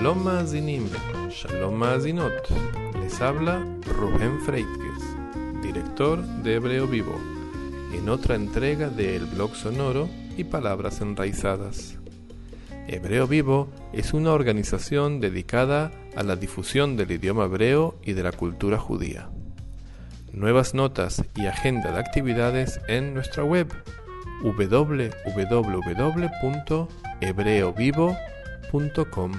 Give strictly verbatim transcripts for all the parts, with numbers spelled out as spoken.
Shalom Maazinim, Shalom Maazinot. Les habla Rubén Freitges, director de Hebreo Vivo, en otra entrega de El Blog Sonoro y Palabras Enraizadas. Hebreo Vivo es una organización dedicada a la difusión del idioma hebreo y de la cultura judía. Nuevas notas y agenda de actividades en nuestra web doble u doble u doble u punto hebreo vivo punto com.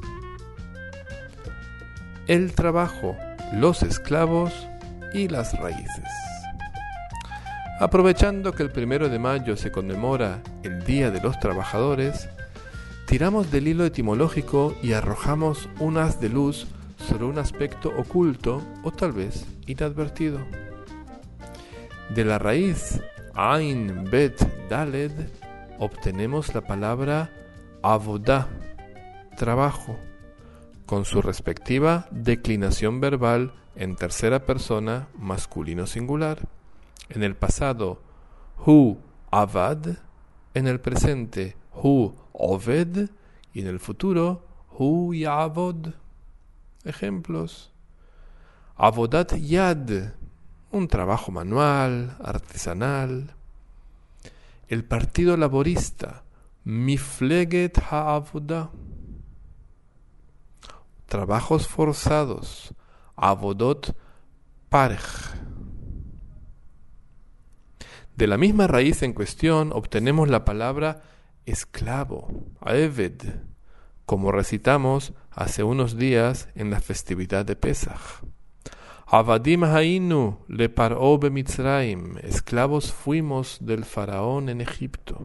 El trabajo, los esclavos y las raíces. Aprovechando que el primero de mayo se conmemora el Día de los Trabajadores, tiramos del hilo etimológico y arrojamos un haz de luz sobre un aspecto oculto o tal vez inadvertido. De la raíz Ain Bet Daled obtenemos la palabra avodah, trabajo, con su respectiva declinación verbal en tercera persona masculino singular. En el pasado, hu avad, en el presente, hu oved, y en el futuro, hu yavod. Ejemplos: avodat yad, un trabajo manual, artesanal. El Partido Laborista, Mifleget ha'avodah. Trabajos forzados, avodot parej. De la misma raíz en cuestión obtenemos la palabra esclavo, eved, como recitamos hace unos días en la festividad de Pesaj. Avadim hainu le paró bemitzraim, esclavos fuimos del faraón en Egipto.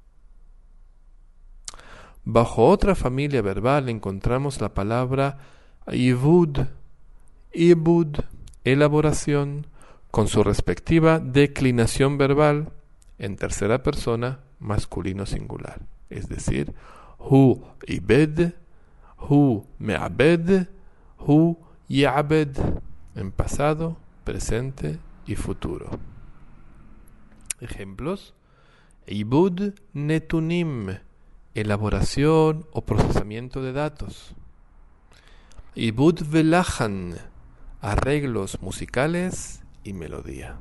Bajo otra familia verbal encontramos la palabra ibud, ibud, elaboración, con su respectiva declinación verbal en tercera persona masculino singular, es decir, hu ibed, hu me'abed, hu ya'bed, en pasado, presente y futuro. Ejemplos: ibud netunim, elaboración o procesamiento de datos. Ibud velajan, arreglos musicales y melodía.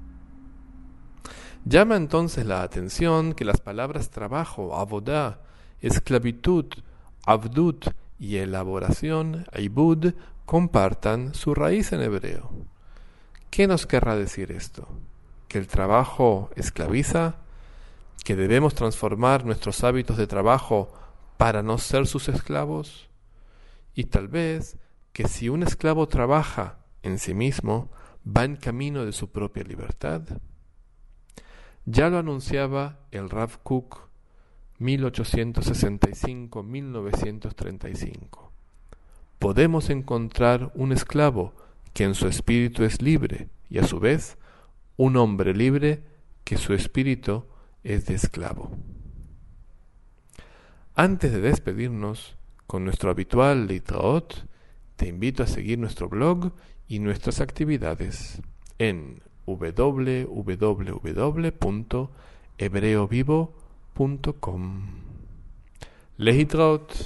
Llama entonces la atención que las palabras trabajo, avodah, esclavitud, avdut y elaboración, ibud, compartan su raíz en hebreo. ¿Qué nos querrá decir esto? ¿Que el trabajo esclaviza? ¿Que debemos transformar nuestros hábitos de trabajo para no ser sus esclavos? Y tal vez que si un esclavo trabaja en sí mismo, va en camino de su propia libertad. Ya lo anunciaba el Rav Kook, mil ochocientos sesenta y cinco a mil novecientos treinta y cinco. Podemos encontrar un esclavo que en su espíritu es libre y a su vez un hombre libre que su espíritu es de esclavo. Antes de despedirnos con nuestro habitual Litraot, te invito a seguir nuestro blog y nuestras actividades en doble u doble u doble u punto hebreo vivo punto com. Litraot.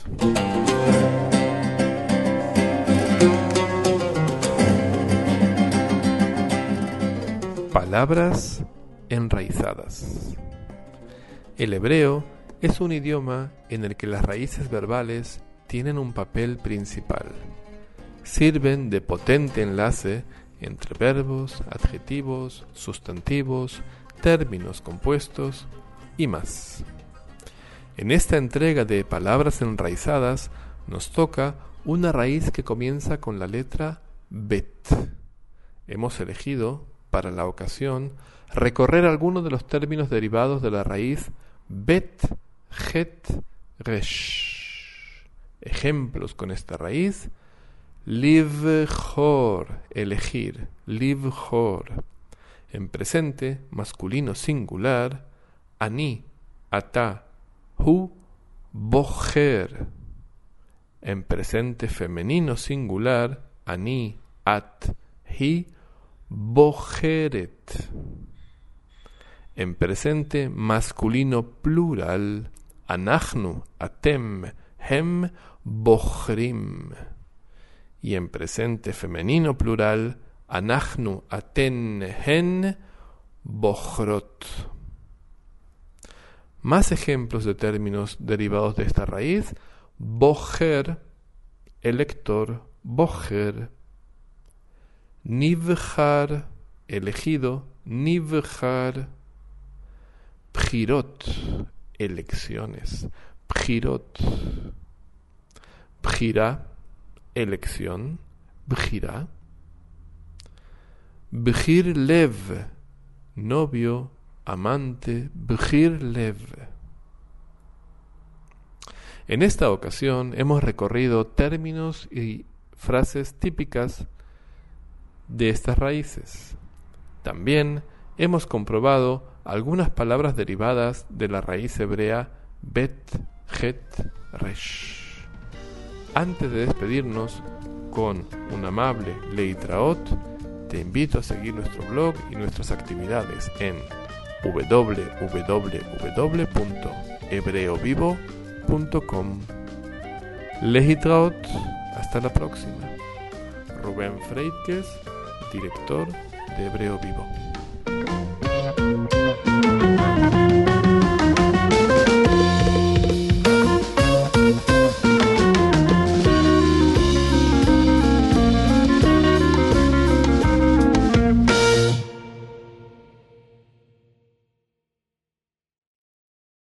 Palabras enraizadas. El hebreo es un idioma en el que las raíces verbales tienen un papel principal. Sirven de potente enlace entre verbos, adjetivos, sustantivos, términos compuestos y más. En esta entrega de Palabras enraizadas nos toca una raíz que comienza con la letra bet. Hemos elegido, para la ocasión, recorrer algunos de los términos derivados de la raíz bet, het, resh. Ejemplos con esta raíz: livchor, elegir, livchor. En presente, masculino singular, ani, ata, hu, bocher. En presente femenino singular, ani, at, hi, bocheret. En presente masculino plural, anachnu, atem, hem, bochrim. Y en presente femenino plural, anachnu, aten, hen, bochrot. Más ejemplos de términos derivados de esta raíz: bocher, elector, bocher; nivchar, elegido, nivchar; bchirot, elecciones, bchirot; bchira, elección, bchira; bchir lev, novio, amante, bchir lev. En esta ocasión hemos recorrido términos y frases típicas de estas raíces. También hemos comprobado algunas palabras derivadas de la raíz hebrea bet, het, resh. Antes de despedirnos con un amable leitraot, te invito a seguir nuestro blog y nuestras actividades en w w w punto hebreo vivo punto com. Leitraot, hasta la próxima. Rubén Freitges, director de Hebreo Vivo.